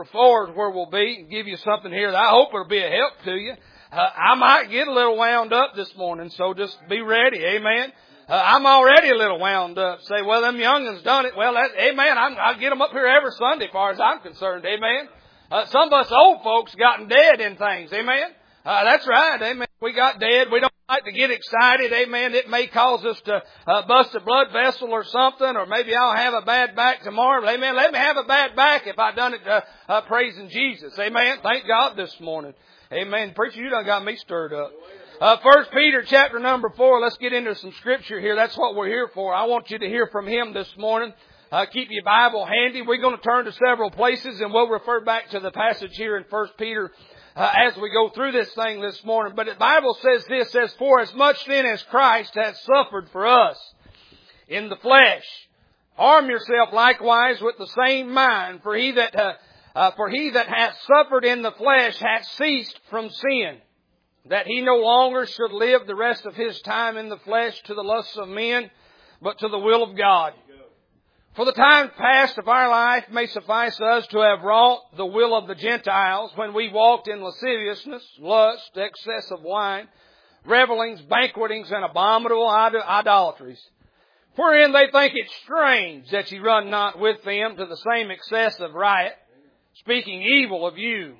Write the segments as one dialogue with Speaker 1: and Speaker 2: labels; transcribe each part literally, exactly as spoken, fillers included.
Speaker 1: forward where we'll be and give you something here that I hope it'll be a help to you. Uh, I might get a little wound up this morning, so just be ready. Amen. Uh, I'm already a little wound up. Say, well, them young'uns done it. Well, that, amen. I'm, I get them up here every Sunday as far as I'm concerned. Amen. Uh, some of us old folks gotten dead in things. Amen. Uh, that's right. Amen. We got dead. We don't like to get excited. Amen. It may cause us to uh, bust a blood vessel or something, or maybe I'll have a bad back tomorrow. Amen. Let me have a bad back if I done it uh, uh, praising Jesus. Amen. Thank God this morning. Amen. Preacher, you done got me stirred up. Uh, First Peter chapter number four. Let's get into some scripture here. That's what we're here for. I want you to hear from him this morning. Uh, keep your Bible handy. We're going to turn to several places, and we'll refer back to the passage here in First Peter uh, as we go through this thing this morning. But the Bible says this, says, for as much then as Christ hath suffered for us in the flesh, arm yourself likewise with the same mind, for he that uh, uh, for he that hath suffered in the flesh hath ceased from sin, that he no longer should live the rest of his time in the flesh to the lusts of men, but to the will of God. For the time past of our life may suffice us to have wrought the will of the Gentiles when we walked in lasciviousness, lust, excess of wine, revellings, banquetings, and abominable idolatries, wherein they think it strange that ye run not with them to the same excess of riot, speaking evil of you.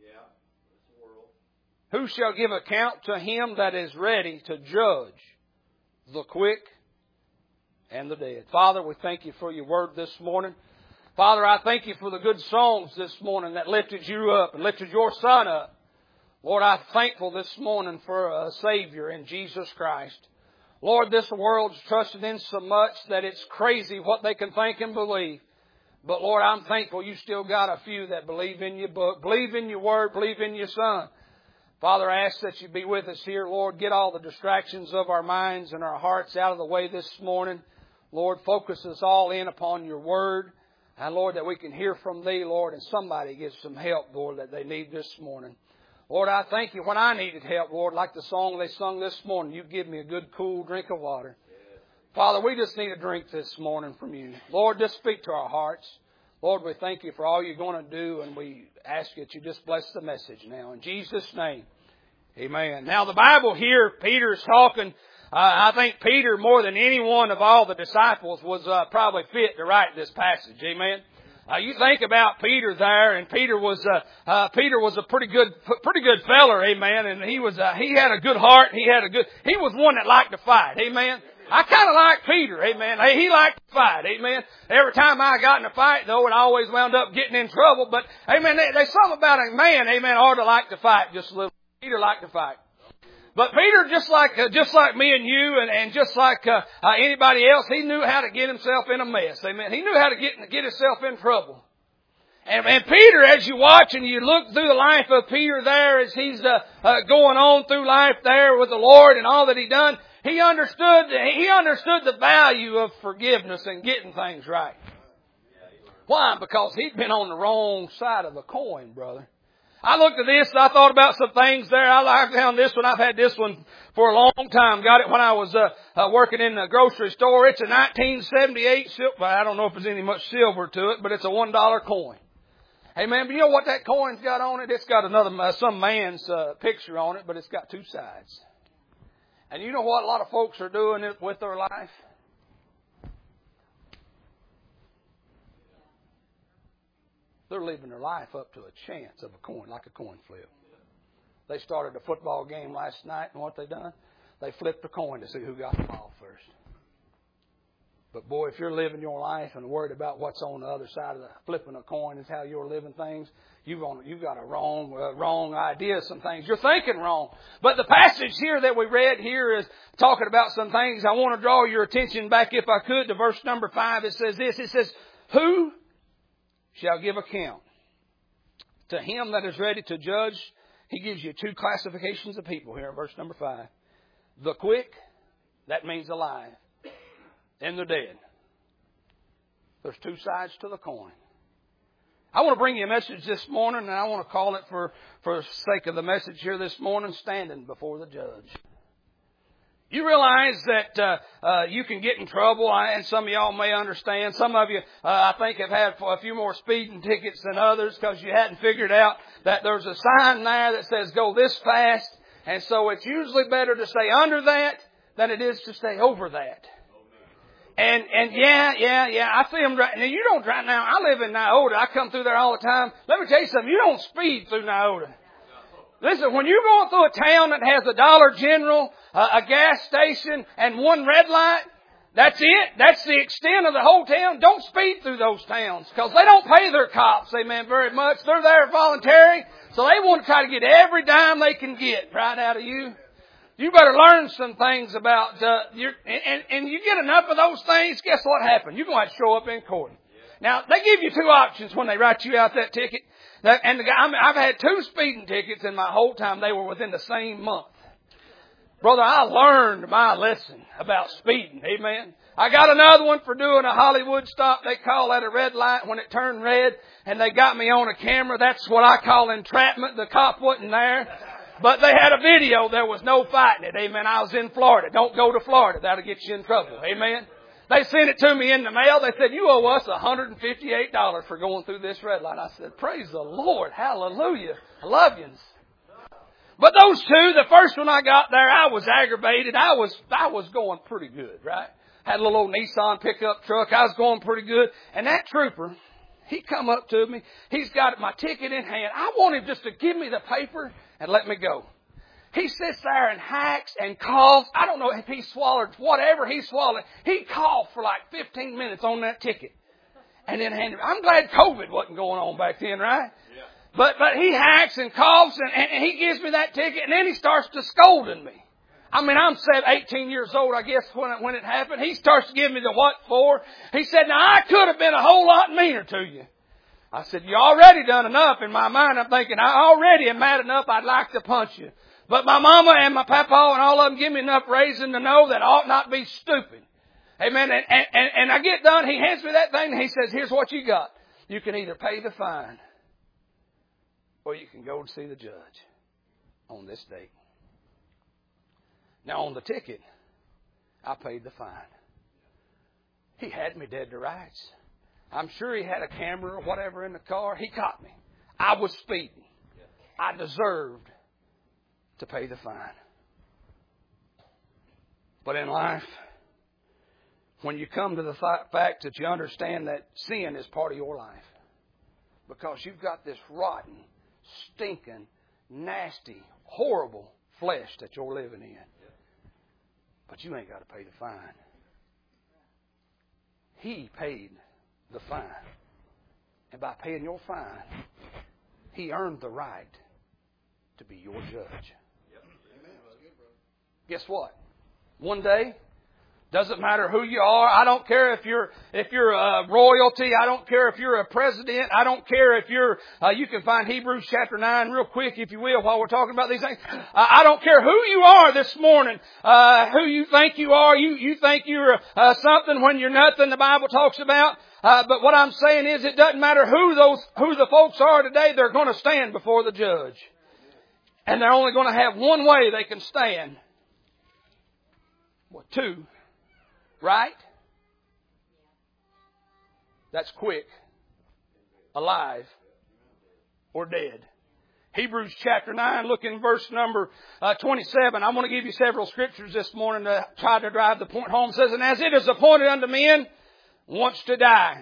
Speaker 1: Who shall give account to him that is ready to judge the quick and the dead? Father, we thank you for your word this morning. Father, I thank you for the good songs this morning that lifted you up and lifted your son up. Lord, I'm thankful this morning for a Savior in Jesus Christ. Lord, this world's trusted in so much that it's crazy what they can think and believe. But Lord, I'm thankful you still got a few that believe in your book, believe in your word, believe in your son. Father, I ask that you be with us here, Lord. Get all the distractions of our minds and our hearts out of the way this morning. Lord, focus us all in upon your word. And Lord, that we can hear from thee, Lord, and somebody gets some help, Lord, that they need this morning. Lord, I thank you when I needed help, Lord, like the song they sung this morning. You give me a good, cool drink of water. Father, we just need a drink this morning from you. Lord, just speak to our hearts. Lord, we thank you for all you're going to do, and we ask that you just bless the message now. In Jesus' name, amen. Now, the Bible here, Peter's talking. Uh, I think Peter, more than any one of all the disciples, was uh, probably fit to write this passage. Amen. Uh, you think about Peter there, and Peter was uh, uh, Peter was a pretty good pretty good feller. Amen. And he was uh, he had a good heart. He had a good. He was one that liked to fight. Amen. I kind of like Peter, amen. Hey, he liked to fight, amen. Every time I got in a fight, though, it always wound up getting in trouble. But, amen, there's something about a man, amen, ought to like to fight just a little. Peter liked to fight. But Peter, just like uh, just like me and you, and, and just like uh, uh, anybody else, he knew how to get himself in a mess, amen. He knew how to get get himself in trouble. And, and Peter, as you watch and you look through the life of Peter there, as he's uh, uh, going on through life there with the Lord and all that he done, He understood, he understood the value of forgiveness and getting things right. Why? Because he'd been on the wrong side of the coin, brother. I looked at this, I thought about some things there. I like down this one. I've had this one for a long time. Got it when I was uh, uh, working in the grocery store. It's a nineteen seventy-eight silver. I don't know if there's any much silver to it, but it's a one dollar coin. Hey, man, but you know what that coin's got on it? It's got another uh, some man's uh, picture on it, but it's got two sides. And you know what a lot of folks are doing with their life? They're living their life up to a chance of a coin, like a coin flip. They started a football game last night, and what they done? They flipped a coin to see who got the ball first. But boy, if you're living your life and worried about what's on the other side of the flipping a coin is how you're living things, you've got, you've got a wrong, uh, wrong idea of some things. You're thinking wrong. But the passage here that we read here is talking about some things. I want to draw your attention back, if I could, to verse number five. It says this. It says, who shall give account to him that is ready to judge? He gives you two classifications of people here in verse number five. The quick, that means alive, and the dead. There's two sides to the coin. I want to bring you a message this morning, and I want to call it, for, for the sake of the message here this morning, standing before the judge. You realize that uh, uh, you can get in trouble, and some of y'all may understand. Some of you, uh, I think, have had a few more speeding tickets than others because you hadn't figured out that there's a sign there that says go this fast. And so it's usually better to stay under that than it is to stay over that. And, and yeah, yeah, yeah, I see them right now. You don't drive now. I live in Nyota. I come through there all the time. Let me tell you something. You don't speed through Nyota. Listen, when you're going through a town that has a Dollar General, uh, a gas station, and one red light, that's it. That's the extent of the whole town. Don't speed through those towns because they don't pay their cops, amen, very much. They're there voluntary, so they want to try to get every dime they can get right out of you. You better learn some things about, uh, your, and, and you get enough of those things, guess what happens? You're going to show up in court. Now, they give you two options when they write you out that ticket. That, and the guy, I mean, I've had two speeding tickets in my whole time. They were within the same month. Brother, I learned my lesson about speeding. Amen. I got another one for doing a Hollywood stop. They call that a red light when it turned red. And they got me on a camera. That's what I call entrapment. The cop wasn't there. But they had a video. There was no fighting it. Amen. I was in Florida. Don't go to Florida. That'll get you in trouble. Amen. They sent it to me in the mail. They said, you owe us one hundred fifty-eight dollars for going through this red light. I said, praise the Lord. Hallelujah. I love you. But those two, the first one I got there, I was aggravated. I was, I was going pretty good, right? Had a little old Nissan pickup truck. I was going pretty good. And that trooper, he come up to me. He's got my ticket in hand. I want him just to give me the paper and let me go. He sits there and hacks and coughs. I don't know if he swallowed whatever he swallowed. He coughed for like fifteen minutes on that ticket. And then handed, I'm glad COVID wasn't going on back then, right? Yeah. But, but he hacks and coughs and, and he gives me that ticket and then he starts to scolding me. I mean, I'm eighteen years old, I guess, when it, when it happened. He starts to give me the what for. He said, now I could have been a whole lot meaner to you. I said, you already done enough. In my mind, I'm thinking, I already am mad enough. I'd like to punch you. But my mama and my papa and all of them give me enough raising to know that I ought not be stupid. Amen. And, and, and I get done. He hands me that thing and he says, here's what you got. You can either pay the fine or you can go and see the judge on this date. Now on the ticket, I paid the fine. He had me dead to rights. I'm sure he had a camera or whatever in the car. He caught me. I was speeding. I deserved to pay the fine. But in life, when you come to the th- fact that you understand that sin is part of your life, because you've got this rotten, stinking, nasty, horrible flesh that you're living in, but you ain't got to pay the fine. He paid the fine. And by paying your fine, He earned the right to be your judge. Guess what? One day, doesn't matter who you are. I don't care if you're if you're a royalty. I don't care if you're a president. I don't care if you're. Uh, you can find Hebrews chapter nine real quick, if you will, while we're talking about these things. Uh, I don't care who you are this morning. Uh, who you think you are. You you think you're uh, something when you're nothing. The Bible talks about. Uh, but what I'm saying is, it doesn't matter who those who the folks are today. They're going to stand before the judge, and they're only going to have one way they can stand. Well, two, right? That's quick, alive, or dead. Hebrews chapter nine, look in verse number uh, twenty-seven. I want to give you several scriptures this morning to try to drive the point home. It says, and as it is appointed unto men once to die,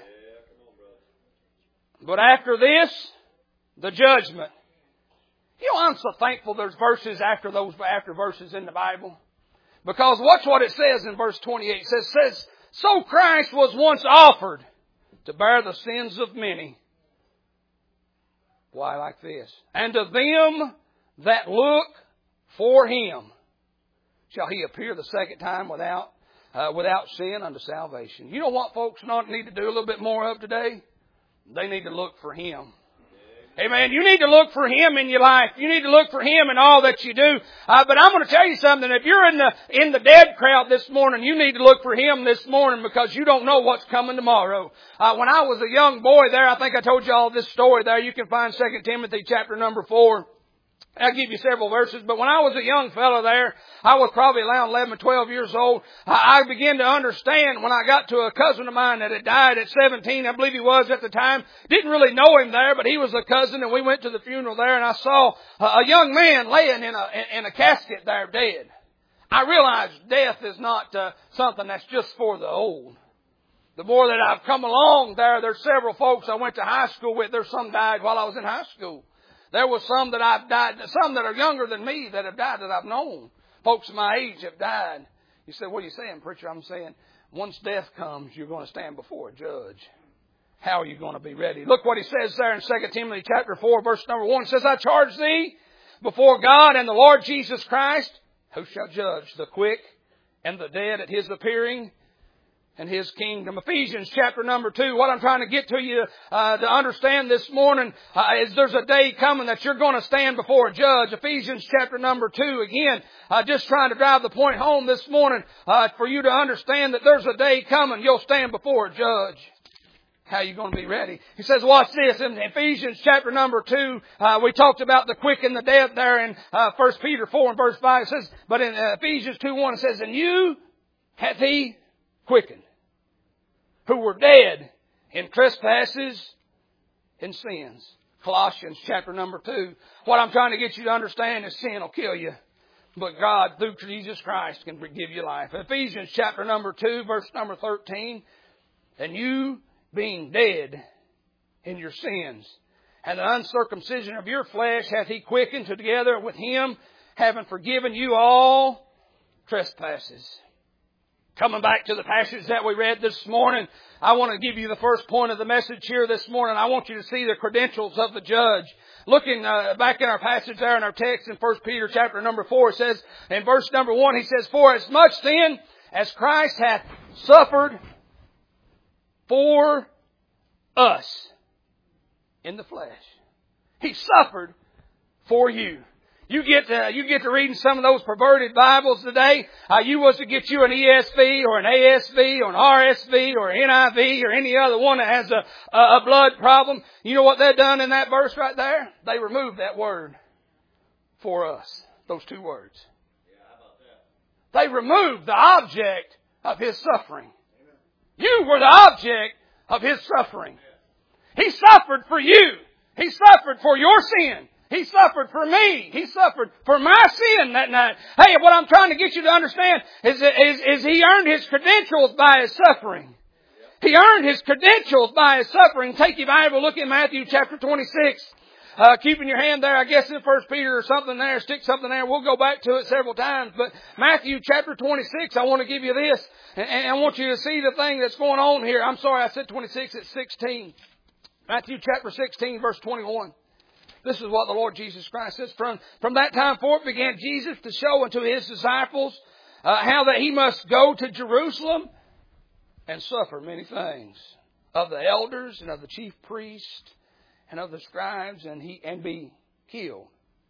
Speaker 1: but after this, the judgment. You know, I'm so thankful there's verses after those after verses in the Bible. Because watch what it says in verse twenty-eight. It says, says, so Christ was once offered to bear the sins of many. Why, like this. And to them that look for Him shall He appear the second time without uh, without sin unto salvation. You know what folks not need to do a little bit more of today? They need to look for Him. Amen. You need to look for Him in your life. You need to look for Him in all that you do. Uh, but I'm going to tell you something. If you're in the in the dead crowd this morning, you need to look for Him this morning because you don't know what's coming tomorrow. Uh, when I was a young boy there, I think I told you all this story there. You can find Second Timothy chapter number four. I'll give you several verses, but when I was a young fellow there, I was probably around eleven or twelve years old, I began to understand when I got to a cousin of mine that had died at seventeen, I believe he was at the time. Didn't really know him there, but he was a cousin, and we went to the funeral there, and I saw a young man laying in a, in a casket there dead. I realized death is not uh, something that's just for the old. The more that I've come along there, there's several folks I went to high school with. There's some died while I was in high school. There was some that I've died, some that are younger than me that have died that I've known. Folks of my age have died. You say, what are you saying, preacher? I'm saying, once death comes, you're going to stand before a judge. How are you going to be ready? Look what he says there in Second Timothy chapter four, verse number one. It says, I charge thee before God and the Lord Jesus Christ, who shall judge the quick and the dead at His appearing and His kingdom. Ephesians chapter number two. What I'm trying to get to you uh, to understand this morning uh, is there's a day coming that you're going to stand before a judge. Ephesians chapter number two. Again, uh, just trying to drive the point home this morning uh, for you to understand that there's a day coming you'll stand before a judge. How are you going to be ready? He says, watch this. In Ephesians chapter number two, uh, we talked about the quick and the dead there in uh, First Peter four and verse five. It says, but in uh, Ephesians two one it says, and you hath He quickened, who were dead in trespasses and sins. Colossians chapter number two. What I'm trying to get you to understand is sin will kill you, but God through Jesus Christ can give you life. Ephesians chapter number two, verse number thirteen. And you being dead in your sins, and the uncircumcision of your flesh hath He quickened together with Him, having forgiven you all trespasses. Coming back to the passage that we read this morning, I want to give you the first point of the message here this morning. I want you to see the credentials of the judge. Looking uh, back in our passage there in our text in First Peter chapter number four, it says, in verse number one, he says, for as much then as Christ hath suffered for us in the flesh. He suffered for you. You get to, you get to reading some of those perverted Bibles today. Uh, you was to get you an E S V or an A S V or an R S V or an N I V or any other one that has a, a, a blood problem. You know what they've done in that verse right there? They removed that word for us. Those two words.
Speaker 2: Yeah, how about that?
Speaker 1: They removed the object of His suffering. You were the object of His suffering. He suffered for you. He suffered for your sin. He suffered for me. He suffered for my sin that night. Hey, what I'm trying to get you to understand is, is, is He earned His credentials by His suffering. He earned His credentials by His suffering. Take your Bible, look in Matthew chapter twenty-six. Uh, keeping your hand there, I guess in First Peter or something there, stick something there. We'll go back to it several times. But Matthew chapter twenty-six, I want to give you this. And, and I want you to see the thing that's going on here. I'm sorry, I said twenty-six, it's sixteen. Matthew chapter sixteen, verse twenty-one. This is what the Lord Jesus Christ says. From, from that time forth began Jesus to show unto His disciples uh, how that He must go to Jerusalem and suffer many things of the elders and of the chief priests and of the scribes, and he and be killed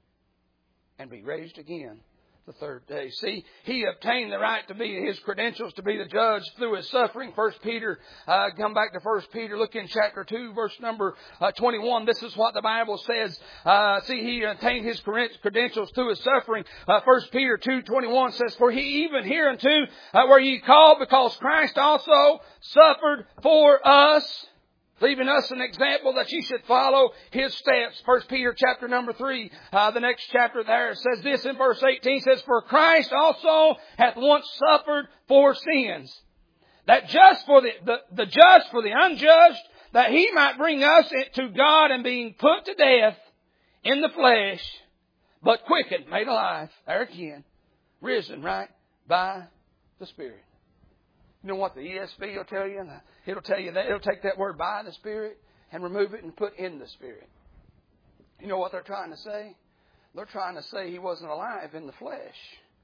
Speaker 1: and be raised again the third day. See, He obtained the right to be His credentials to be the judge through His suffering. First Peter, uh, come back to First Peter, look in chapter two, verse number uh, twenty-one. This is what the Bible says. Uh, see, He obtained His credentials through His suffering. Uh, First Peter two twenty-one says, for He even hereunto uh, were ye called, because Christ also suffered for us, leaving us an example that ye should follow His steps. First Peter chapter number three, uh, the next chapter there, it says this in verse eighteen, says, for Christ also hath once suffered for sins, that just for the, the, the just for the unjust, that He might bring us to God, and being put to death in the flesh, but quickened, made alive, there again, risen, right, by the Spirit. You know what the E S V will tell you? It'll tell you that. It'll take that word by the Spirit and remove it and put in the Spirit. You know what they're trying to say? They're trying to say He wasn't alive in the flesh.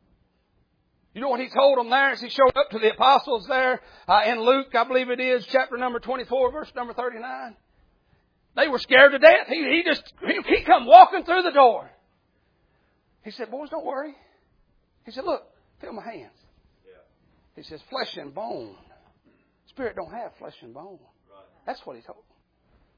Speaker 1: You know what He told them there as He showed up to the apostles there uh, in Luke, I believe it is, chapter number twenty-four, verse number thirty-nine. They were scared to death. He, he just, he, he come walking through the door. He said, boys, don't worry. He said, look, feel my hands. He says, flesh and bone. Spirit don't have flesh and bone. Right. That's what He told them.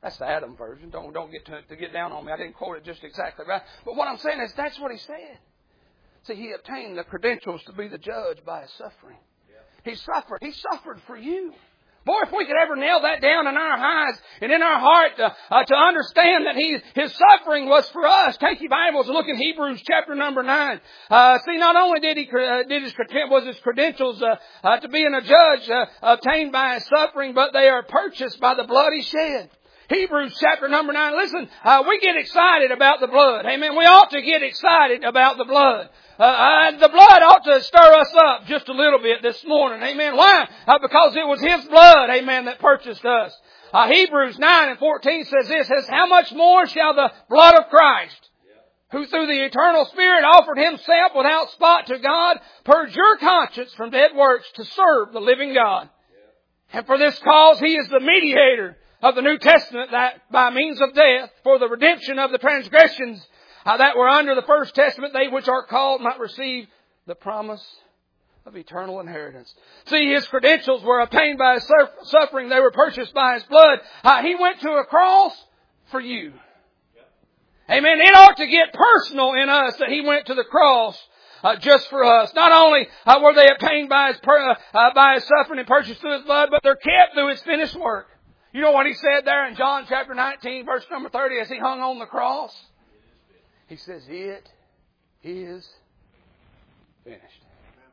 Speaker 1: That's the Adam version. Don't don't get to, to get down on me. I didn't quote it just exactly right. But what I'm saying is that's what he said. See, he obtained the credentials to be the judge by his suffering. He suffered. He suffered for you. Boy, if we could ever nail that down in our eyes and in our heart uh, uh, to understand that he, his suffering was for us. Take your Bibles and look in Hebrews chapter number nine. Uh, see, not only did he uh, did his was his credentials uh, uh, to being a judge uh, obtained by his suffering, but they are purchased by the blood he shed. Hebrews chapter number nine. Listen, uh, we get excited about the blood. Amen. We ought to get excited about the blood. Uh, uh, the blood ought to stir us up just a little bit this morning. Amen. Why? Uh, because it was His blood, amen, that purchased us. Uh, Hebrews nine and fourteen says this, says, how much more shall the blood of Christ, who through the eternal Spirit offered Himself without spot to God, purge your conscience from dead works to serve the living God. And for this cause He is the mediator of the New Testament, that by means of death, for the redemption of the transgressions uh, that were under the first testament, they which are called might receive the promise of eternal inheritance. See, His credentials were obtained by His suffering. They were purchased by His blood. Uh, he went to a cross for you. Amen. It ought to get personal in us that He went to the cross Uh, just for us. Not only uh, were they obtained by his, per, uh, by his suffering and purchased through His blood, but they're kept through His finished work. You know what He said there in John chapter nineteen, verse number thirty, as He hung on the cross? He says, it is finished.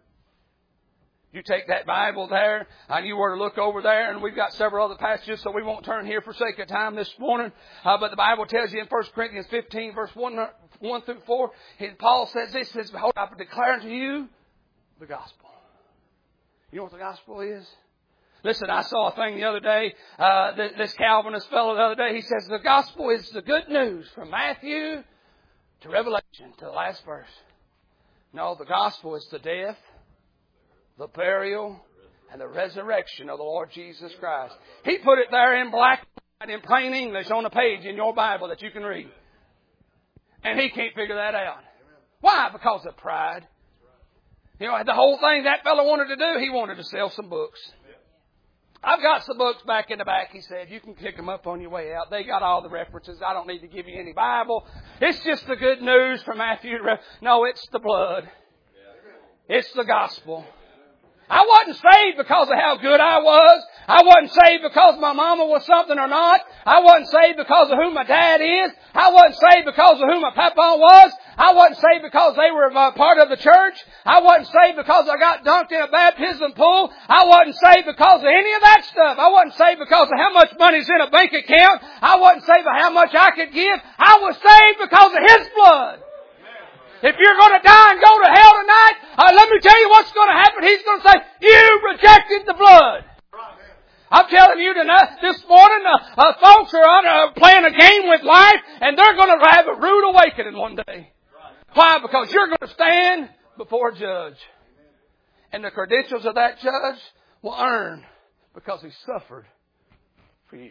Speaker 1: You take that Bible there, and you were to look over there, and we've got several other passages, so we won't turn here for sake of time this morning. Uh, but the Bible tells you in First Corinthians fifteen, verse one, one through four, and Paul says this, says, behold, I declare unto you the gospel. You know what the gospel is? Listen, I saw a thing the other day, uh, this Calvinist fellow the other day, he says the gospel is the good news from Matthew to Revelation, to the last verse. No, the gospel is the death, the burial, and the resurrection of the Lord Jesus Christ. He put it there in black and in plain English on a page in your Bible that you can read. And he can't figure that out. Why? Because of pride. You know, the whole thing that fellow wanted to do, he wanted to sell some books. I've got some books back in the back, he said. You can pick them up on your way out. They got all the references. I don't need to give you any Bible. It's just the good news from Matthew. No, it's the blood. It's the gospel. I wasn't saved because of how good I was. I wasn't saved because my mama was something or not. I wasn't saved because of who my dad is. I wasn't saved because of who my papa was. I wasn't saved because they were a part of the church. I wasn't saved because I got dunked in a baptism pool. I wasn't saved because of any of that stuff. I wasn't saved because of how much money's in a bank account. I wasn't saved by how much I could give. I was saved because of His blood. If you're going to die and go to hell tonight, uh, let me tell you what's going to happen. He's going to say, you rejected the blood. I'm telling you tonight, this morning, uh, uh, folks are on, uh, playing a game with life, and they're going to have a rude awakening one day. Why? Because you're going to stand before a judge. And the credentials of that judge will earn because He suffered for you.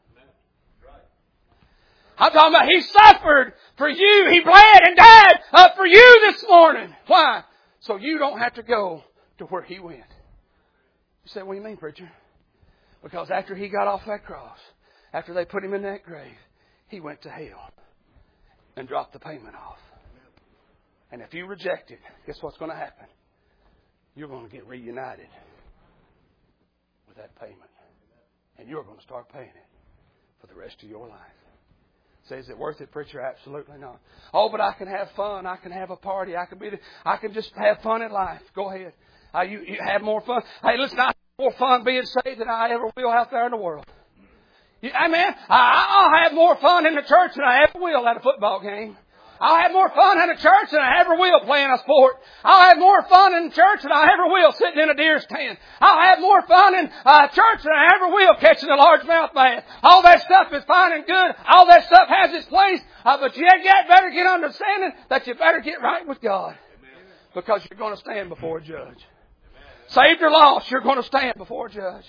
Speaker 1: I'm talking about He suffered for you. He bled and died uh, for you this morning. Why? So you don't have to go to where He went. You say, what do you mean, preacher? Because after He got off that cross, after they put Him in that grave, He went to hell and dropped the payment off. And if you reject it, guess what's going to happen? You're going to get reunited with that payment. And you're going to start paying it for the rest of your life. Say, is it worth it, preacher? Absolutely not. Oh, but I can have fun. I can have a party. I can be. I can just have fun in life. Go ahead. Uh, you, you have more fun. Hey, listen, I have more fun being saved than I ever will out there in the world. You, I mean, I, I'll have more fun in the church than I ever will at a football game. I'll have more fun in a church than I ever will playing a sport. I'll have more fun in church than I ever will sitting in a deer stand. I'll have more fun in uh, church than I ever will catching a largemouth bass. All that stuff is fine and good. All that stuff has its place. Uh, but you get better get understanding that you better get right with God. Because you're going to stand before a judge. Saved or lost, you're going to stand before a judge.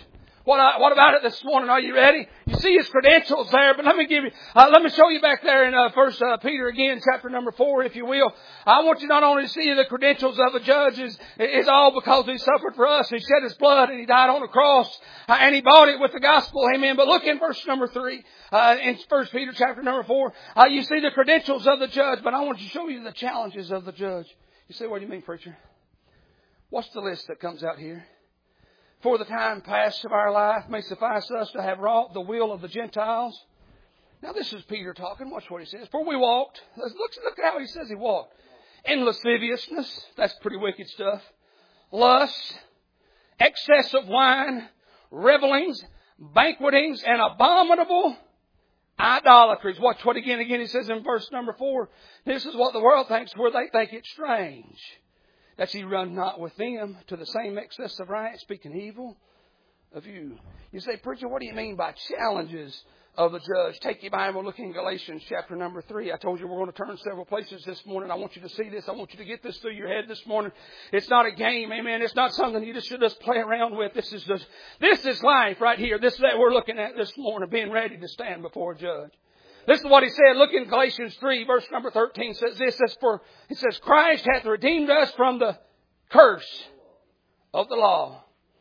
Speaker 1: What, I, what about it this morning? Are you ready? You see his credentials there, but let me give you, uh, let me show you back there in uh, First uh, Peter again, chapter number four, if you will. I want you not only to see the credentials of a judge is, is all because he suffered for us. He shed his blood and he died on the cross, uh, and he bought it with the gospel. Amen. But look in verse number three, uh, in First Peter chapter number four. Uh, you see the credentials of the judge, but I want to show you the challenges of the judge. You say, what do you mean, preacher? What's the list that comes out here? For the time past of our life may suffice us to have wrought the will of the Gentiles. Now this is Peter talking. Watch what he says. For we walked. Look, look how he says he walked. In lasciviousness. That's pretty wicked stuff. Lust. Excess of wine. Revelings. Banquetings. And abominable idolatries. Watch what again. Again he says in verse number four. This is what the world thinks, where they think it strange that ye run not with them to the same excess of riot, speaking evil of you. You say, preacher, what do you mean by challenges of the judge? Take your Bible, look in Galatians chapter number three. I told you we're going to turn several places this morning. I want you to see this. I want you to get this through your head this morning. It's not a game, amen. It's not something you just should just play around with. This is just, this is life right here. This is that we're looking at this morning, being ready to stand before a judge. This is what he said. Look in Galatians three, verse number thirteen. Says this. Says for it says Christ hath redeemed us from the curse of the law.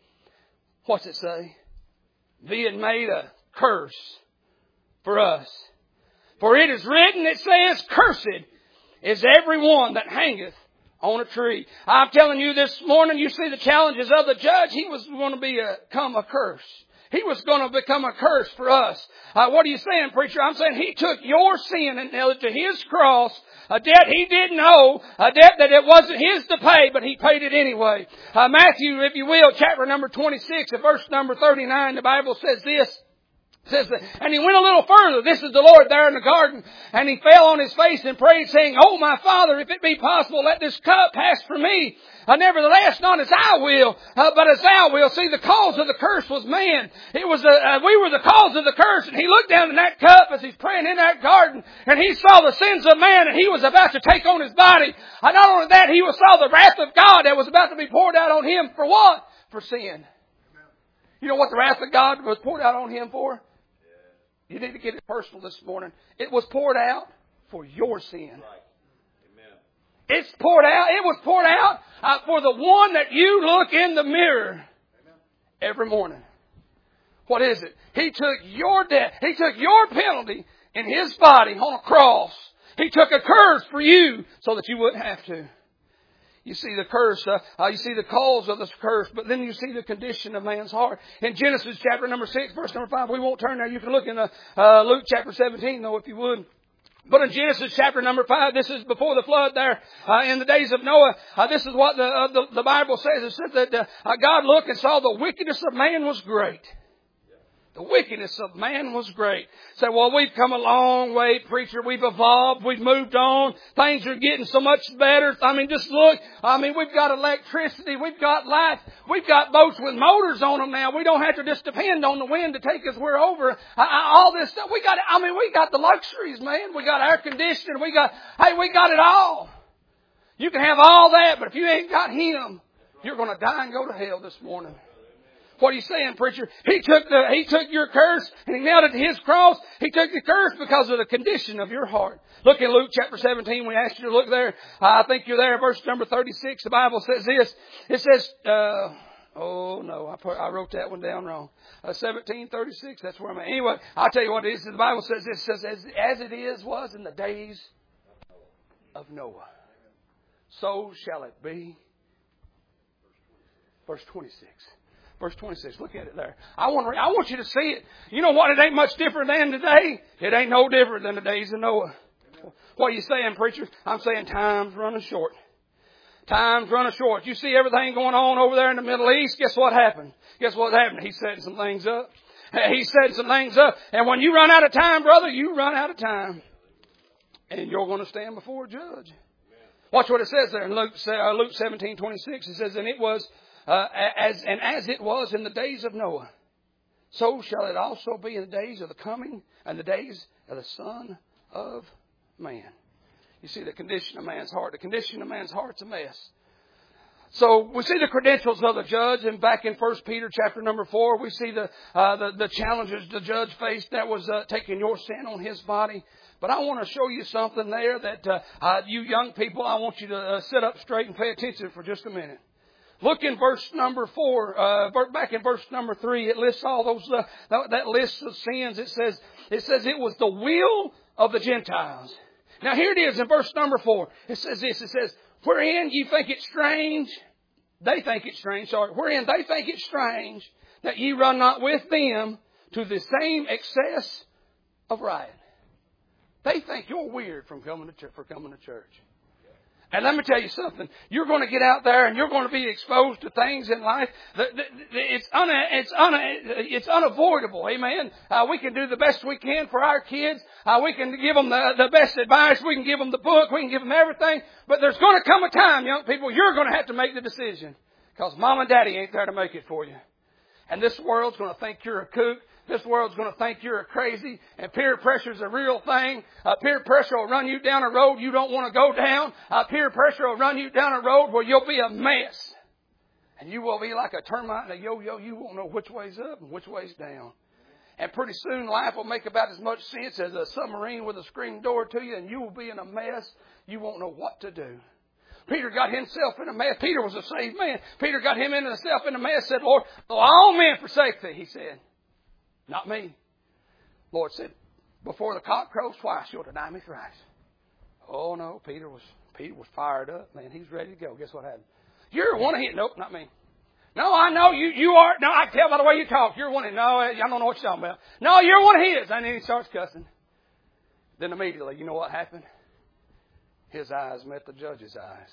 Speaker 1: What's it say? Being made a curse for us. For it is written, it says, cursed is every one that hangeth on a tree. I'm telling you this morning, you see the challenges of the judge. He was going to become a curse. He was going to become a curse for us. Uh, what are you saying, preacher? I'm saying he took your sin and nailed it to his cross. A debt he didn't owe. A debt that it wasn't his to pay, but he paid it anyway. Uh, Matthew, if you will, chapter number twenty-six, and verse number thirty-nine, the Bible says this. Says that, and he went a little further. This is the Lord there in the garden. And he fell on his face and prayed, saying, Oh, my Father, if it be possible, let this cup pass from me. Uh, nevertheless, not as I will, uh, but as thou will. See, the cause of the curse was man. It was, uh, uh, we were the cause of the curse. And he looked down in that cup as he's praying in that garden, and he saw the sins of man, and he was about to take on his body. Uh, not only that, he was, saw the wrath of God that was about to be poured out on him. For what? For sin. You know what the wrath of God was poured out on him for? You need to get it personal this morning. It was poured out for your sin.
Speaker 2: Right. Amen.
Speaker 1: It's poured out. It was poured out uh, for the one that you look in the mirror Amen. Every morning. What is it? He took your debt. He took your penalty in His body on a cross. He took a curse for you so that you wouldn't have to. You see the curse, uh, uh, you see the cause of this curse, but then you see the condition of man's heart. In Genesis chapter number six, verse number five, we won't turn there. You can look in uh, uh, Luke chapter seventeen, though, if you would. But in Genesis chapter number five, this is before the flood there, uh, in the days of Noah. Uh, this is what the, uh, the, the Bible says. It says that uh, God looked and saw the wickedness of man was great. The wickedness of man was great. Say, well, we've come a long way, preacher. We've evolved. We've moved on. Things are getting so much better. I mean, just look. I mean, we've got electricity. We've got light. We've got boats with motors on them now. We don't have to just depend on the wind to take us where over. I, I, all this stuff. We got, I mean, we got the luxuries, man. We got air conditioning. We got, hey, we got it all. You can have all that, but if you ain't got Him, you're going to die and go to hell this morning. What are you saying, preacher? He took the, he took your curse and He nailed it to His cross. He took the curse because of the condition of your heart. Look in Luke chapter seventeen. We asked you to look there. Uh, I think you're there. Verse number thirty-six. The Bible says this. It says, uh, oh no, I, put, I wrote that one down wrong. Uh, seventeen thirty-six. That's where I'm at. Anyway, I'll tell you what it is. The Bible says this. It says, as, as it is was in the days of Noah, so shall it be. Verse twenty-six. Verse twenty-six, look at it there. I want, to, I want you to see it. You know what? It ain't much different than today. It ain't no different than the days of Noah. What are you saying, preacher? I'm saying time's running short. Time's running short. You see everything going on over there in the Middle East. Guess what happened? Guess what happened? He's setting some things up. He's setting some things up. And when you run out of time, brother, you run out of time. And you're going to stand before a judge. Watch what it says there in Luke, uh, Luke seventeen twenty-six. It says, and it was... Uh, as and as it was in the days of Noah, so shall it also be in the days of the coming and the days of the Son of Man. You see the condition of man's heart. The condition of man's heart's a mess. So we see the credentials of the judge, and back in First Peter chapter number four, we see the uh, the, the challenges the judge faced. That was uh, taking your sin on his body. But I want to show you something there that uh, uh, you young people, I want you to uh, sit up straight and pay attention for just a minute. Look in verse number four. Uh, back in verse number three, it lists all those uh, that, that list of sins. It says it says it was the will of the Gentiles. Now here it is in verse number four. It says this. It says, wherein ye think it strange, they think it strange, sorry, wherein they think it strange that ye run not with them to the same excess of riot. They think you're weird from coming to church, for coming to church. And let me tell you something. You're going to get out there and you're going to be exposed to things in life. It's un, it's un, it's unavoidable. Amen. Uh, we can do the best we can for our kids. Uh, we can give them the, the best advice. We can give them the book. We can give them everything. But there's going to come a time, young people, you're going to have to make the decision. Because mom and daddy ain't there to make it for you. And this world's going to think you're a kook. This world's going to think you're a crazy, and peer pressure's a real thing. Uh, peer pressure will run you down a road you don't want to go down. Uh, peer pressure will run you down a road where you'll be a mess. And you will be like a termite and a yo-yo. You won't know which way's up and which way's down. And pretty soon life will make about as much sense as a submarine with a screen door to you, and you will be in a mess. You won't know what to do. Peter got himself in a mess. Peter was a saved man. Peter got him in himself in a mess. Said, Lord, though all men forsake thee, he said. Not me. Lord said, before the cock crows twice, you'll deny me thrice. Oh no, Peter was Peter was fired up, man. He's ready to go. Guess what happened? You're one of his. Nope, not me. No, I know you. You are. No, I can tell by the way you talk. You're one of his. No, I don't know what you're talking about. No, you're one of his. And then he starts cussing. Then immediately, you know what happened? His eyes met the judge's eyes.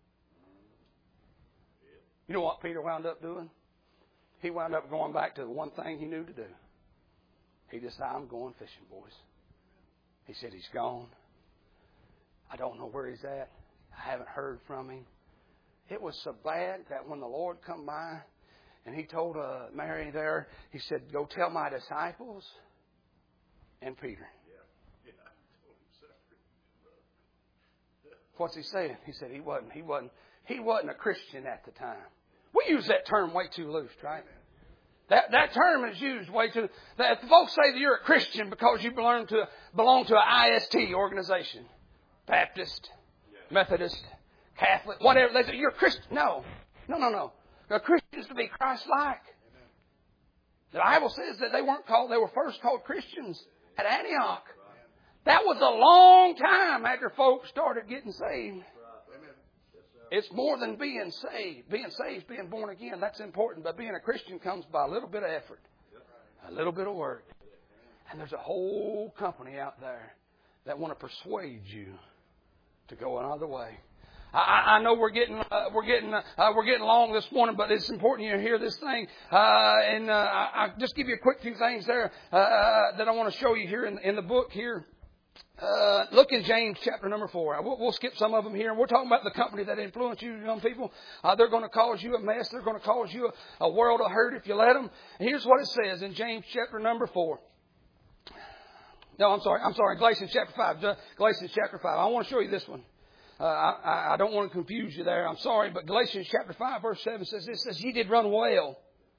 Speaker 1: You know what Peter wound up doing? He wound up going back to the one thing he knew to do. He decided, I'm going fishing, boys. He said, he's gone. I don't know where he's at. I haven't heard from him. It was so bad that when the Lord come by and he told uh, Mary there, he said, go tell my disciples and Peter. What's he saying? He said he wasn't, he wasn't, he wasn't a Christian at the time. We use that term way too loose, right? That that term is used way too. That folks say that you're a Christian because you belong to belong to an I S T organization, Baptist, Methodist, Catholic, whatever. They say you're a Christian. No, no, no, no. A Christian is to be Christ-like. The Bible says that they weren't called. They were first called Christians at Antioch. That was a long time after folks started getting saved. It's more than being saved. Being saved, being born again, that's important. But being a Christian comes by a little bit of effort, a little bit of work. And there's a whole company out there that want to persuade you to go another way. I, I know we're getting uh, we're getting uh, we're getting long this morning, but it's important you hear this thing. Uh, and uh, I, I'll just give you a quick few things there uh, that I want to show you here in, in the book here. Uh, look in James chapter number four. We'll, we'll skip some of them here. We're talking about the company that influence you, young people. Uh, they're going to cause you a mess. They're going to cause you a, a world of hurt if you let them. And here's what it says in James chapter number four. No, I'm sorry. I'm sorry. Galatians chapter five. Galatians chapter five. I want to show you this one. Uh, I, I don't want to confuse you there. I'm sorry, but Galatians chapter five verse seven says this. It says, ye did run well.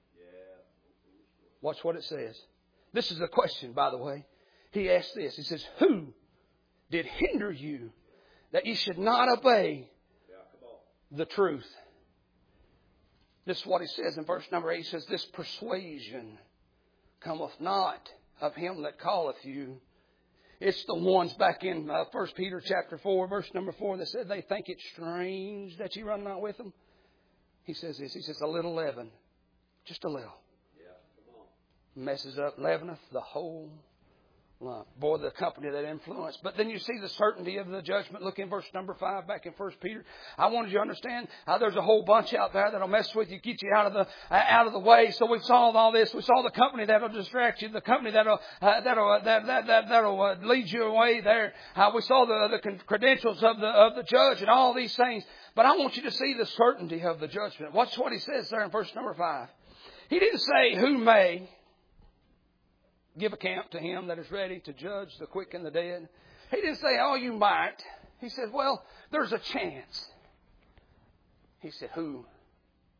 Speaker 1: Watch what it says. This is a question, by the way. He asked this. He says, who did hinder you that ye should not obey the truth? This is what he says in verse number eight. He says, this persuasion cometh not of him that calleth you. It's the ones back in uh, First Peter chapter four, verse number four, that said they think it strange that you run not with them. He says this. He says, a little leaven, just a little, messes up, leaveneth the whole lump. Boy, the company that influenced. But then you see the certainty of the judgment. Look in verse number five back in First Peter. I wanted you to understand how there's a whole bunch out there that'll mess with you, get you out of the uh, out of the way. So we saw all this. We saw the company that'll distract you, the company that'll uh, that'll uh, that, that, that that'll uh, lead you away there. Uh, we saw the the credentials of the of the judge and all these things. But I want you to see the certainty of the judgment. Watch what he says there in verse number five. He didn't say who may give account to him that is ready to judge the quick and the dead. He didn't say, oh, you might. He said, well, there's a chance. He said, who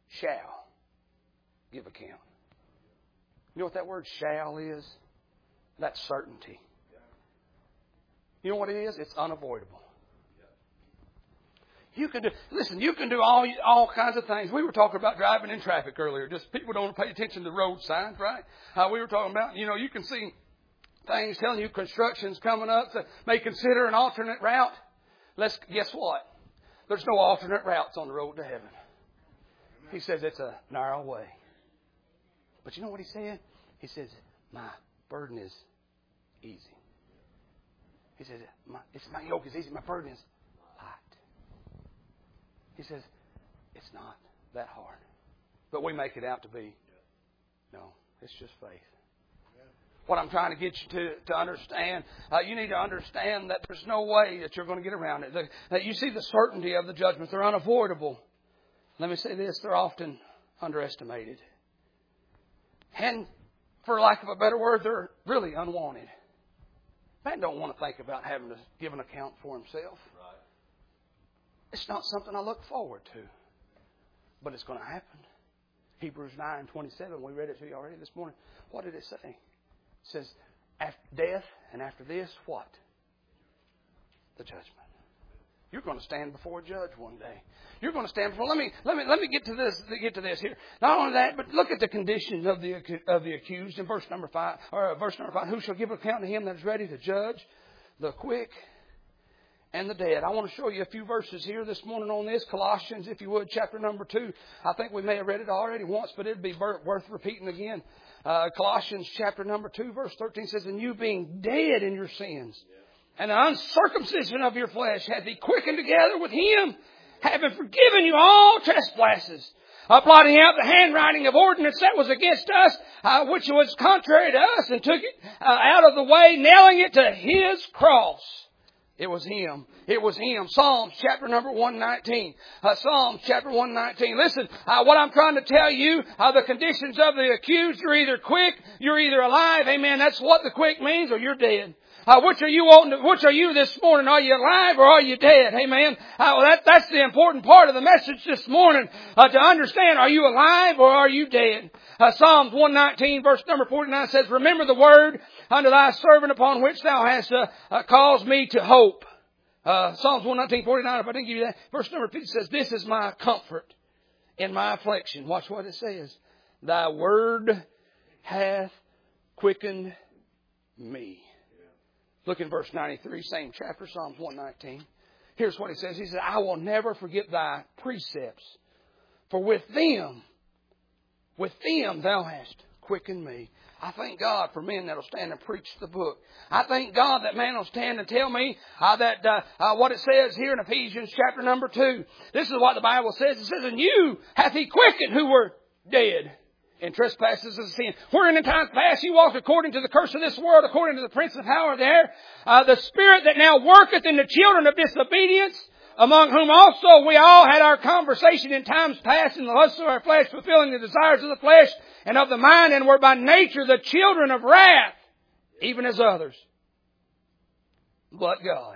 Speaker 1: shall give account. You know what that word shall is? That's certainty. You know what it is? It's unavoidable. You can do, listen, you can do all all kinds of things. We were talking about driving in traffic earlier. Just people don't pay attention to road signs, right? Uh, we were talking about, you know, you can see things telling you construction's coming up. So may consider an alternate route. Let's guess what? There's no alternate routes on the road to heaven. He says it's a narrow way. But you know what he said? He says, my burden is easy. He says, my, it's my yoke is easy. My burden is light. He says, it's not that hard. But we make it out to be, no, it's just faith. What I'm trying to get you to, to understand, uh, you need to understand that there's no way that you're going to get around it. That, that you see the certainty of the judgments. They're unavoidable. Let me say this, they're often underestimated. And for lack of a better word, they're really unwanted. Man don't want to think about having to give an account for himself. It's not something I look forward to. But it's going to happen. Hebrews nine twenty-seven, we read it to you already this morning. What did it say? It says, after death and after this, what? The judgment. You're going to stand before a judge one day. You're going to stand before. Let me let me let me get to this. Get to this here. Not only that, but look at the conditions of the of the accused in verse number five. Or verse number five. Who shall give account to him that is ready to judge the quick and the dead? I want to show you a few verses here this morning on this. Colossians, if you would, chapter number two. I think we may have read it already once, but it'd be worth repeating again. Uh, Colossians chapter number two, verse thirteen says, and you being dead in your sins, and the uncircumcision of your flesh hath he quickened together with him, having forgiven you all trespasses, uh, blotting out the handwriting of ordinance that was against us, uh, which was contrary to us, and took it uh, out of the way, nailing it to his cross. It was him. It was him. Psalms chapter number one nineteen. Uh, Psalms chapter one nineteen. Listen, uh, what I'm trying to tell you, uh, the conditions of the accused, you're either quick, you're either alive, amen, that's what the quick means, or you're dead. Uh, which are you wanting to, which are you this morning? Are you alive or are you dead? Amen. Uh, well, that, that's the important part of the message this morning, uh, to understand, are you alive or are you dead? Uh, Psalms one nineteen verse number forty-nine says, remember the word unto thy servant upon which thou hast uh, uh, caused me to hope. Uh, Psalms one nineteen forty-nine, if I didn't give you that, verse number fifty says, this is my comfort in my affliction. Watch what it says. Thy word hath quickened me. Look in verse ninety-three, same chapter, Psalms one nineteen. Here's what he says. He says, I will never forget thy precepts, for with them, with them thou hast quickened me. I thank God for men that will stand and preach the book. I thank God that man will stand and tell me uh, that uh, uh, what it says here in Ephesians chapter number two. This is what the Bible says. It says, and you hath he quickened who were dead in trespasses and sin. Wherein in times past you walked according to the curse of this world, according to the prince of the power of the air, uh, the spirit that now worketh in the children of disobedience, among whom also we all had our conversation in times past in the lusts of our flesh, fulfilling the desires of the flesh and of the mind, and were by nature the children of wrath, even as others. But God,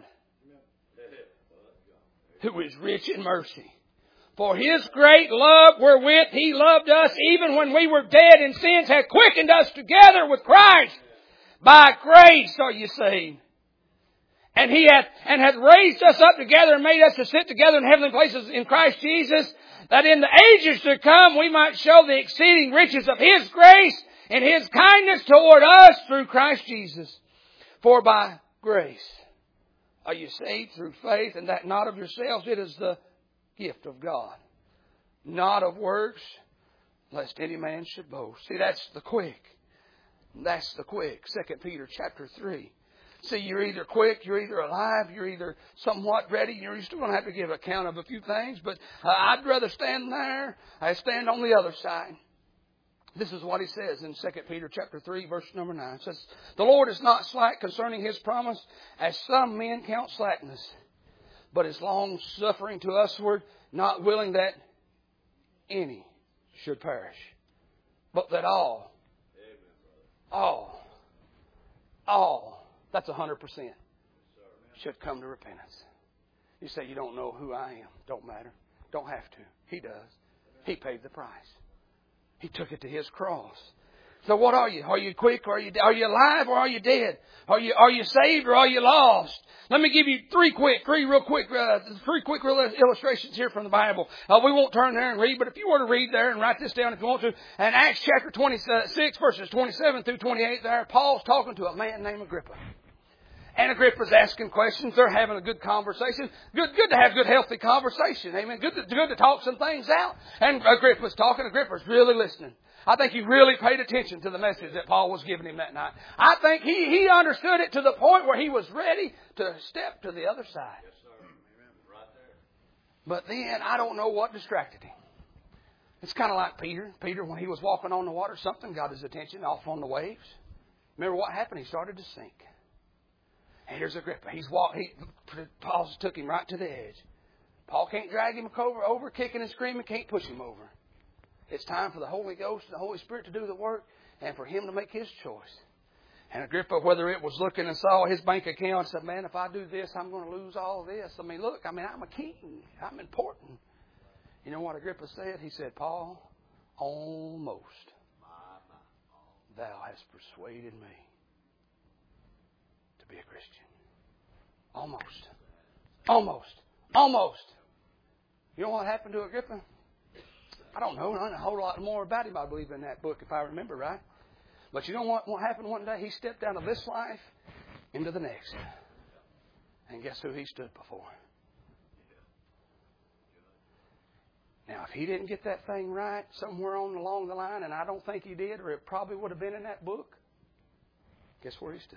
Speaker 1: who is rich in mercy, for His great love wherewith He loved us, even when we were dead in sins, hath quickened us together with Christ. By grace are you saved. And He hath, and hath raised us up together and made us to sit together in heavenly places in Christ Jesus, that in the ages to come we might show the exceeding riches of His grace and His kindness toward us through Christ Jesus. For by grace are you saved through faith, and that not of yourselves, it is the gift of God, not of works, lest any man should boast. See, that's the quick. That's the quick. Second Peter chapter three. See, you're either quick, you're either alive, you're either somewhat ready. You're still going to have to give account of a few things, but uh, I'd rather stand there. I stand on the other side. This is what he says in Second Peter chapter three, verse number nine. It says, the Lord is not slack concerning His promise, as some men count slackness, but is long suffering to usward, not willing that any should perish, but that all, all, all, that's a hundred percent, should come to repentance. You say, you don't know who I am. Don't matter. Don't have to. He does. He paid the price. He took it to His cross. So what are you? Are you quick or are you, are you alive or are you dead? Are you, are you saved or are you lost? Let me give you three quick, three real quick, uh, three quick illustrations here from the Bible. Uh, we won't turn there and read, but if you were to read there and write this down if you want to. And Acts chapter twenty-six verses twenty-seven through twenty-eight there, Paul's talking to a man named Agrippa. And Agrippa's asking questions. They're having a good conversation. Good, good to have good, healthy conversation. Amen. Good to, good to talk some things out. And Agrippa's talking. Agrippa's really listening. I think he really paid attention to the message that Paul was giving him that night. I think he, he understood it to the point where he was ready to step to the other side.
Speaker 2: Yes, sir. Amen. Right there.
Speaker 1: But then I don't know what distracted him. It's kind of like Peter. Peter, when he was walking on the water, something got his attention off on the waves. Remember what happened? He started to sink. And here's Agrippa. He's walk, he, Paul took him right to the edge. Paul can't drag him over, over, kicking and screaming, can't push him over. It's time for the Holy Ghost and the Holy Spirit to do the work and for him to make his choice. And Agrippa, whether it was looking and saw his bank account, said, man, if I do this, I'm going to lose all this. I mean, look, I mean, I'm a king. I'm important. You know what Agrippa said? He said, Paul, almost thou hast persuaded me to be a Christian. Almost. Almost. Almost. You know what happened to Agrippa? I don't know. Not a whole lot more about him, I believe, in that book, if I remember right. But you know what, what happened one day? He stepped out of this life into the next. And guess who he stood before? Now, if he didn't get that thing right somewhere on along the line, and I don't think he did, or it probably would have been in that book, guess where he stood?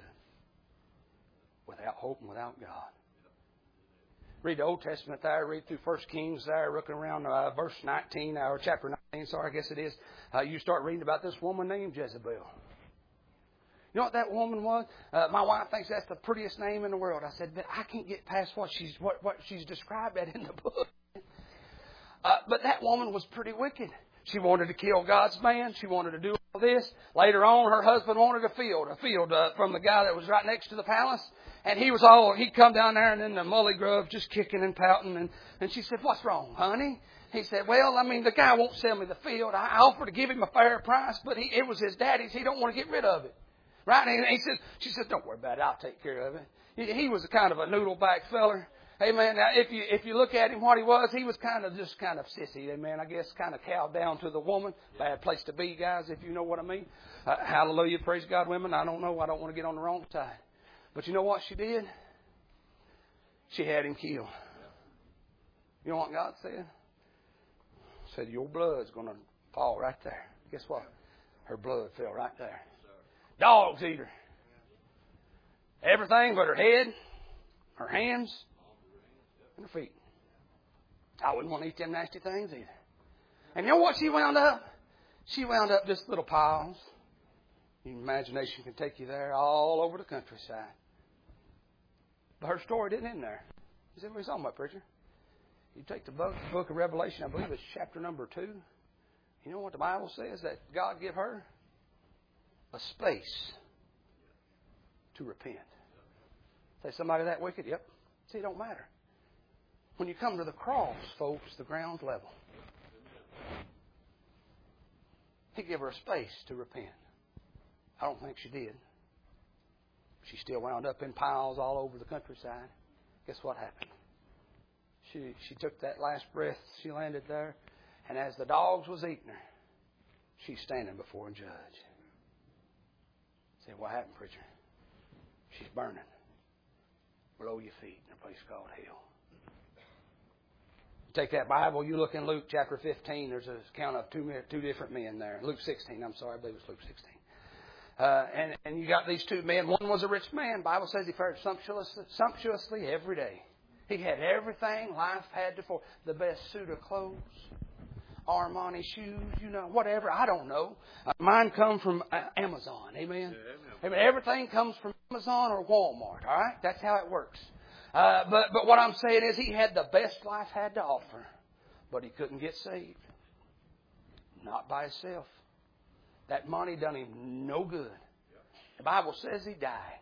Speaker 1: Without hope and without God. Read the Old Testament there. Read through First Kings there. Looking around uh, verse nineteen, or chapter nineteen, sorry, I guess it is. Uh, you start reading about this woman named Jezebel. You know what that woman was? Uh, my wife thinks that's the prettiest name in the world. I said, but I can't get past what she's what, what she's described at in the book. Uh, but that woman was pretty wicked. She wanted to kill God's man. She wanted to do all this. Later on, her husband wanted a field, a field uh, from the guy that was right next to the palace. And he was all, he'd come down there and in the mully grove just kicking and pouting. And, and she said, what's wrong, honey? He said, well, I mean, the guy won't sell me the field. I offered to give him a fair price, but he, it was his daddy's. He don't want to get rid of it. Right? And he said, she said, don't worry about it. I'll take care of it. He, he was a kind of a noodle-back feller. Amen. Now, if you if you look at him, what he was, he was kind of just kind of sissy. Amen. I guess kind of cowed down to the woman. Bad place to be, guys, if you know what I mean. Uh, hallelujah. Praise God, women. I don't know. I don't want to get on the wrong side. But you know what she did? She had him killed. You know what God said? Said, your blood's going to fall right there. Guess what? Her blood fell right there. Dogs eat her. Everything but her head, her hands, and her feet. I wouldn't want to eat them nasty things either. And you know what she wound up? She wound up just little piles. Your imagination can take you there all over the countryside. But her story didn't end there. You said, what are you talking about, preacher? You take the book, the book of Revelation, I believe it's chapter number two. You know what the Bible says? That God give her a space to repent. Say, somebody that wicked? Yep. See, it don't matter. When you come to the cross, folks, the ground's level. He gave her a space to repent. I don't think she did. She still wound up in piles all over the countryside. Guess what happened? She she took that last breath. She landed there. And as the dogs was eating her, she's standing before a judge. Say, what happened, preacher? She's burning below your feet in a place called hell. Take that Bible, you look in Luke chapter fifteen, there's a count of two two different men there. Luke sixteen, I'm sorry, I believe it's Luke sixteen. Uh, and, and you got these two men. One was a rich man. The Bible says he fared sumptuously, sumptuously every day. He had everything life had to afford. The best suit of clothes, Armani shoes, you know, whatever. I don't know. Uh, mine come from uh, Amazon. Amen? Yeah, amen. Everything comes from Amazon or Walmart. All right? That's how it works. Uh, but, but what I'm saying is he had the best life had to offer. But he couldn't get saved. Not by himself. That money done him no good. The Bible says he died.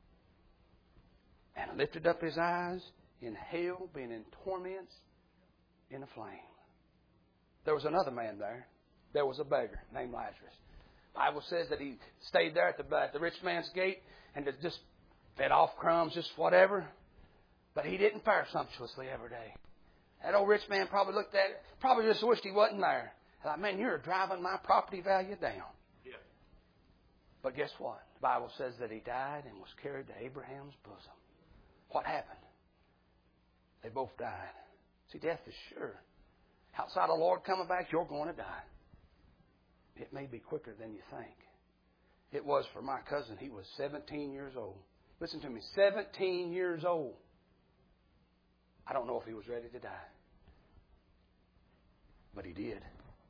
Speaker 1: And lifted up his eyes in hell, being in torments, in a flame. There was another man there. There was a beggar named Lazarus. The Bible says that he stayed there at the, at the rich man's gate and just fed off crumbs, just whatever. But he didn't fare sumptuously every day. That old rich man probably looked at it, probably just wished he wasn't there. Thought, man, you're driving my property value down. Yeah. But guess what? The Bible says that he died and was carried to Abraham's bosom. What happened? They both died. See, death is sure. Outside of the Lord coming back, you're going to die. It may be quicker than you think. It was for my cousin. He was seventeen years old. Listen to me, seventeen years old. I don't know if he was ready to die. But he did.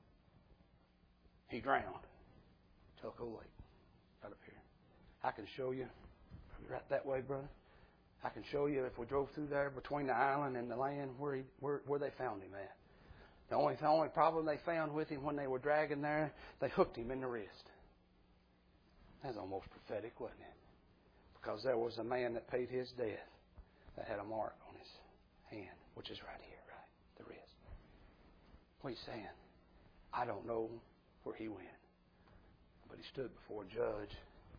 Speaker 1: He drowned. Telco Lake. Right up here. I can show you. Right that way, brother. I can show you if we drove through there between the island and the land where he, where, where they found him at. The only, the only problem they found with him when they were dragging there, they hooked him in the wrist. That's almost prophetic, wasn't it? Because there was a man that paid his death that had a mark on his hand, which is right here, right? The wrist. What are you saying? I don't know where he went. But he stood before a judge.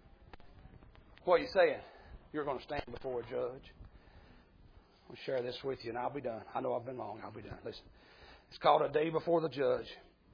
Speaker 1: What are you saying? You're going to stand before a judge. I'll share this with you and I'll be done. I know I've been long. I'll be done. Listen. It's called A Day Before the Judge.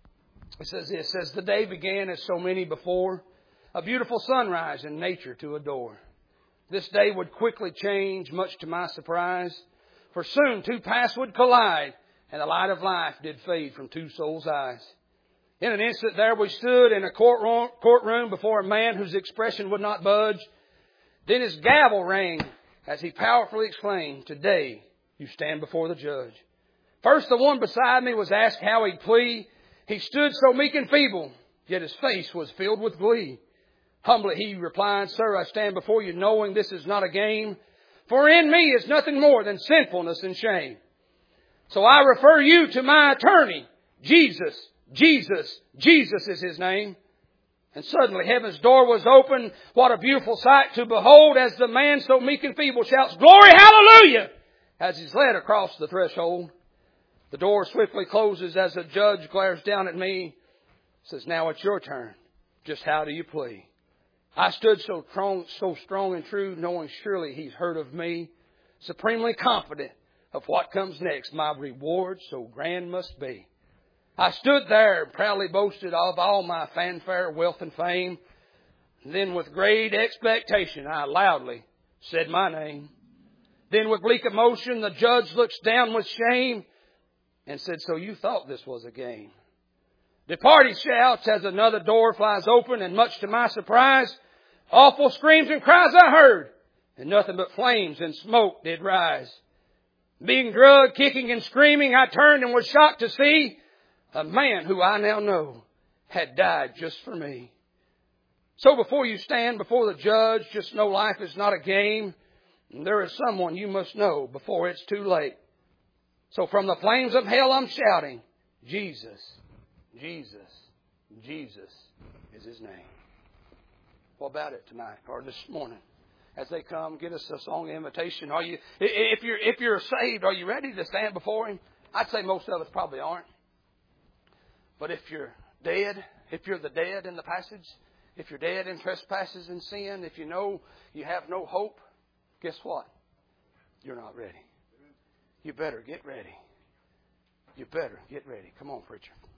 Speaker 1: It says this. It says, the day began as so many before, a beautiful sunrise in nature to adore. This day would quickly change, much to my surprise, for soon two paths would collide, and the light of life did fade from two souls' eyes. In an instant there we stood in a courtroom, courtroom before a man whose expression would not budge. Then his gavel rang as he powerfully exclaimed, today you stand before the judge. First the one beside me was asked how he'd plea. He stood so meek and feeble, yet his face was filled with glee. Humbly he replied, sir, I stand before you knowing this is not a game. For in me is nothing more than sinfulness and shame. So I refer you to my attorney, Jesus, Jesus, Jesus is his name. And suddenly heaven's door was open. What a beautiful sight to behold as the man so meek and feeble shouts, glory, hallelujah, as he's led across the threshold. The door swiftly closes as the judge glares down at me. Says, now it's your turn. Just how do you plea? I stood so strong, so strong and true, knowing surely he's heard of me. Supremely confident of what comes next. My reward so grand must be. I stood there and proudly boasted of all my fanfare, wealth, and fame. And then with great expectation, I loudly said my name. Then with bleak emotion, the judge looks down with shame and said, so you thought this was a game. Depart, he shouts, as another door flies open, and much to my surprise, awful screams and cries I heard, and nothing but flames and smoke did rise. Being drugged, kicking and screaming, I turned and was shocked to see a man who I now know had died just for me. So before you stand before the judge, just know life is not a game. And there is someone you must know before it's too late. So from the flames of hell I'm shouting, Jesus, Jesus, Jesus is his name. What about it tonight or this morning? As they come, get us a song invitation. Are you, if you're, if you're saved, are you ready to stand before him? I'd say most of us probably aren't. But if you're dead, if you're the dead in the passage, if you're dead in trespasses and sin, if you know you have no hope, guess what? You're not ready. You better get ready. You better get ready. Come on, preacher.